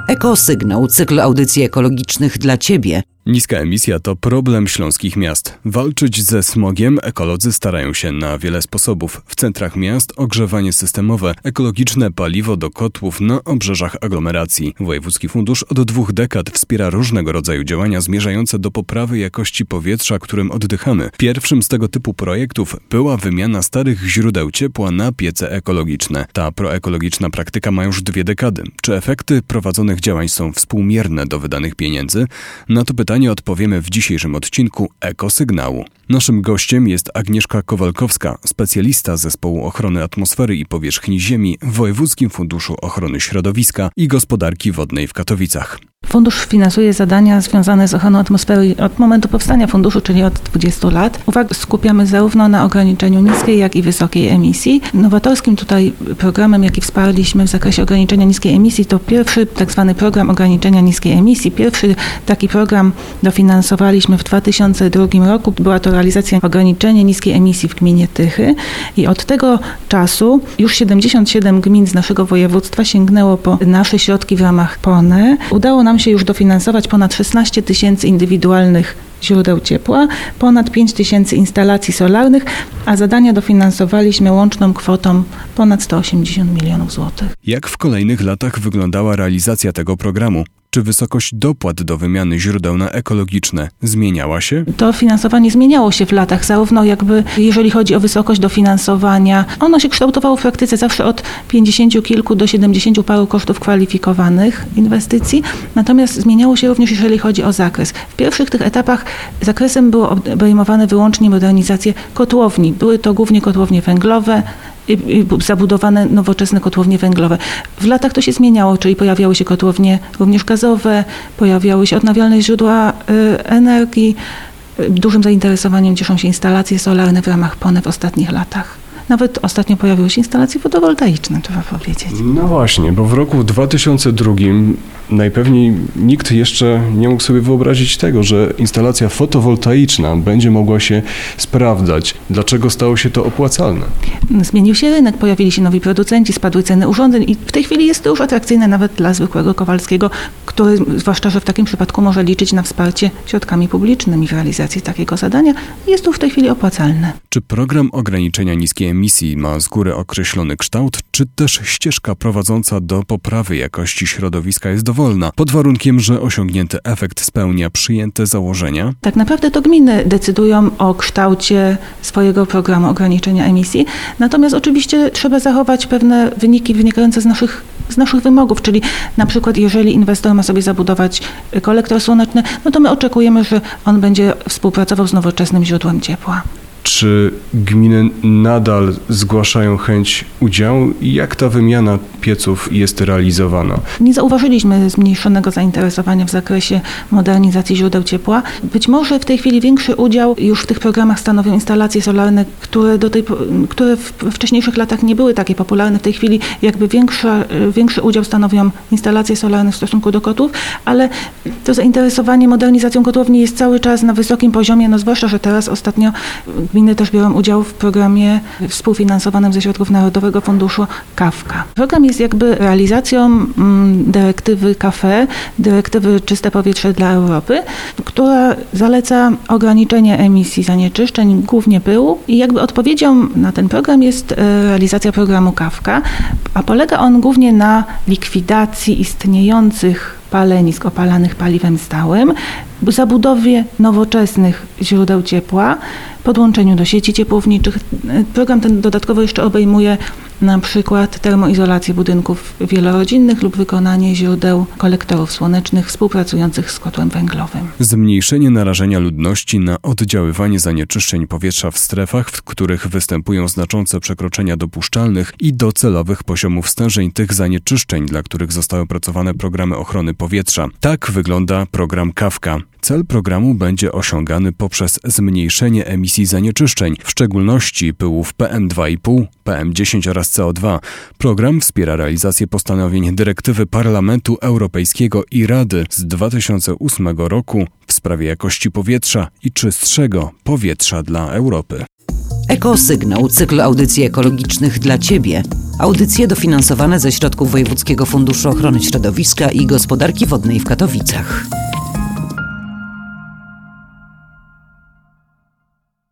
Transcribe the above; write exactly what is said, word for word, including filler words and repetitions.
Ekosygnał, cykl audycji ekologicznych dla Ciebie. Niska emisja to problem śląskich miast. Walczyć ze smogiem ekolodzy starają się na wiele sposobów. W centrach miast ogrzewanie systemowe, ekologiczne paliwo do kotłów na obrzeżach aglomeracji. Wojewódzki Fundusz od dwóch dekad wspiera różnego rodzaju działania zmierzające do poprawy jakości powietrza, którym oddychamy. Pierwszym z tego typu projektów była wymiana starych źródeł ciepła na piece ekologiczne. Ta proekologiczna praktyka ma już dwie dekady. Czy efekty prowadzonych działań są współmierne do wydanych pieniędzy? Na to pytanie odpowiemy w dzisiejszym odcinku Ekosygnału. Naszym gościem jest Agnieszka Kowalkowska, specjalista Zespołu Ochrony Atmosfery i Powierzchni Ziemi w Wojewódzkim Funduszu Ochrony Środowiska i Gospodarki Wodnej w Katowicach. Fundusz finansuje zadania związane z ochroną atmosfery od momentu powstania funduszu, czyli od dwudziestu lat. Uwagę skupiamy zarówno na ograniczeniu niskiej, jak i wysokiej emisji. Nowatorskim tutaj programem, jaki wsparliśmy w zakresie ograniczenia niskiej emisji, to pierwszy tak zwany program ograniczenia niskiej emisji. Pierwszy taki program dofinansowaliśmy w dwa tysiące drugim roku. Była to realizacja ograniczenia niskiej emisji w gminie Tychy i od tego czasu już siedemdziesiąt siedem gmin z naszego województwa sięgnęło po nasze środki w ramach P O N E. Udało nam się już dofinansować ponad szesnaście tysięcy indywidualnych źródeł ciepła, ponad pięć tysięcy instalacji solarnych, a zadania dofinansowaliśmy łączną kwotą ponad sto osiemdziesiąt milionów złotych. Jak w kolejnych latach wyglądała realizacja tego programu? Czy wysokość dopłat do wymiany źródeł na ekologiczne zmieniała się? To finansowanie zmieniało się w latach, zarówno jakby jeżeli chodzi o wysokość dofinansowania. Ono się kształtowało w praktyce zawsze od pięćdziesięciu kilku do siedemdziesięciu paru kosztów kwalifikowanych inwestycji. Natomiast zmieniało się również jeżeli chodzi o zakres. W pierwszych tych etapach zakresem było obejmowane wyłącznie modernizację kotłowni. Były to głównie kotłownie węglowe, i zabudowane nowoczesne kotłownie węglowe. W latach to się zmieniało, czyli pojawiały się kotłownie również gazowe, pojawiały się odnawialne źródła y, energii. Dużym zainteresowaniem cieszą się instalacje solarne w ramach P O N E w ostatnich latach. Nawet ostatnio pojawiły się instalacje fotowoltaiczne, trzeba powiedzieć. No właśnie, bo w roku dwa tysiące drugim najpewniej nikt jeszcze nie mógł sobie wyobrazić tego, że instalacja fotowoltaiczna będzie mogła się sprawdzać. Dlaczego stało się to opłacalne? Zmienił się rynek, pojawili się nowi producenci, spadły ceny urządzeń i w tej chwili jest to już atrakcyjne nawet dla zwykłego Kowalskiego, który, zwłaszcza że w takim przypadku może liczyć na wsparcie środkami publicznymi w realizacji takiego zadania. Jest to w tej chwili opłacalne. Czy program ograniczenia niskiej emisji ma z góry określony kształt, czy też ścieżka prowadząca do poprawy jakości środowiska jest dowolna, pod warunkiem, że osiągnięty efekt spełnia przyjęte założenia? Tak naprawdę to gminy decydują o kształcie swojego programu ograniczenia emisji, natomiast oczywiście trzeba zachować pewne wyniki wynikające z naszych z naszych wymogów, czyli na przykład jeżeli inwestor ma sobie zabudować kolektor słoneczny, no to my oczekujemy, że on będzie współpracował z nowoczesnym źródłem ciepła. Czy gminy nadal zgłaszają chęć udziału i jak ta wymiana pieców jest realizowana? Nie zauważyliśmy zmniejszonego zainteresowania w zakresie modernizacji źródeł ciepła. Być może w tej chwili większy udział już w tych programach stanowią instalacje solarne, które, do tej, które w wcześniejszych latach nie były takie popularne. W tej chwili jakby większy, większy udział stanowią instalacje solarne w stosunku do kotłów, ale to zainteresowanie modernizacją kotłowni jest cały czas na wysokim poziomie, no zwłaszcza, że teraz ostatnio gminy też biorą udział w programie współfinansowanym ze środków Narodowego Funduszu KAFKA. Program jest jakby realizacją mm, dyrektywy K F E, dyrektywy Czyste Powietrze dla Europy, która zaleca ograniczenie emisji zanieczyszczeń, głównie pyłu i jakby odpowiedzią na ten program jest realizacja programu KAFKA, a polega on głównie na likwidacji istniejących palenisk opalanych paliwem stałym, zabudowie nowoczesnych źródeł ciepła, podłączeniu do sieci ciepłowniczych. Program ten dodatkowo jeszcze obejmuje na przykład termoizolację budynków wielorodzinnych lub wykonanie źródeł kolektorów słonecznych współpracujących z kotłem węglowym. Zmniejszenie narażenia ludności na oddziaływanie zanieczyszczeń powietrza w strefach, w których występują znaczące przekroczenia dopuszczalnych i docelowych poziomów stężeń tych zanieczyszczeń, dla których zostały opracowane programy ochrony powietrza. Tak wygląda program KAFKA. Cel programu będzie osiągany poprzez zmniejszenie emisji zanieczyszczeń, w szczególności pyłów P M dwa i pół, P M dziesięć oraz C O dwa. Program wspiera realizację postanowień dyrektywy Parlamentu Europejskiego i Rady z dwa tysiące ósmego roku w sprawie jakości powietrza i czystszego powietrza dla Europy. Ekosygnał, cykl audycji ekologicznych dla Ciebie. Audycje dofinansowane ze środków Wojewódzkiego Funduszu Ochrony Środowiska i Gospodarki Wodnej w Katowicach.